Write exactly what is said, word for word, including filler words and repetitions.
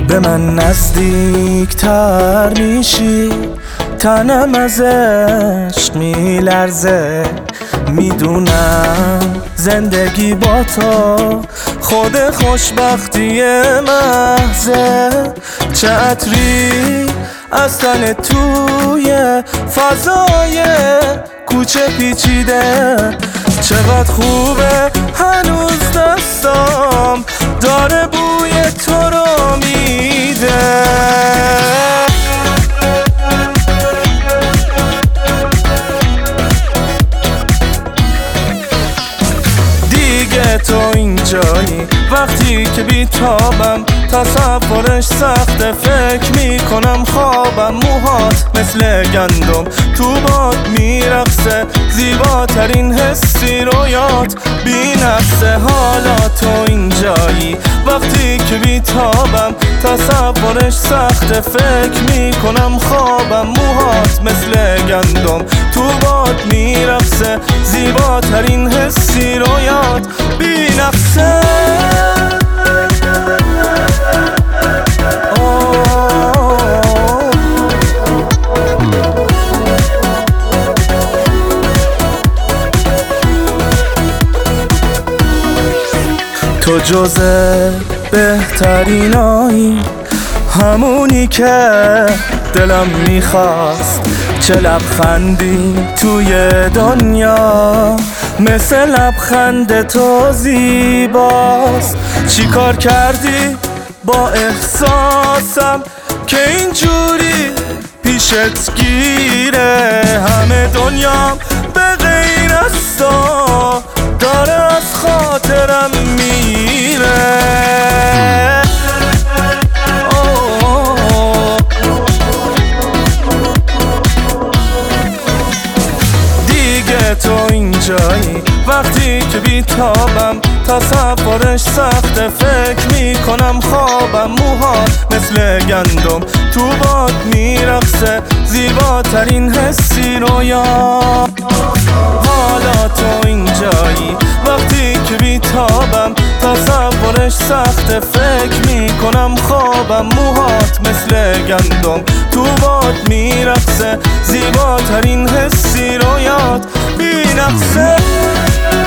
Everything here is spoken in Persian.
به من نزدیک تر میشی، تنم از عشق میلرزه. میدونم زندگی با تو خود خوشبختی محضه. چه عطری از تن توی فضای کوچه پیچیده. چقدر خوبه هنوز دستام داره بوی تو رو میده. دیگه تو اینجایی وقتی که بیتابم، تصورش سخته فکر میکنم خوابم. موهات مثل گندم تو باد میرقصه، زیباترین حسی رویات بی نقصه. حالا تو اینجایی وقتی که بیتابم، تصورش سخته فکر میکنم خوابم. موهات مثل گندم تو باد میرقصه، زیباترین حسی رویات بی نقصه. تو جزء بهترینایی، همونی که دلم میخواست. چه لبخندی توی دنیا مثل لبخند تو زیباست. چی کار کردی با احساسم که اینجوری پیشت گیره؟ همه دنیا به غیر از تو داره از خاطرم میره. دیگه تو اینجایی وقتی که بیتابم، تصورش سخته فکر میکنم خوابم. موهات مثل گندم تو باد میرقصه، زیباترین حسی رویا. حالا تو اینجایی وقتی که بیتابم، تصورش سخته فکر میکنم خوابم. موهات مثل گندم تو باد میرقصه، زیباترین حسی رویات بی نقصه.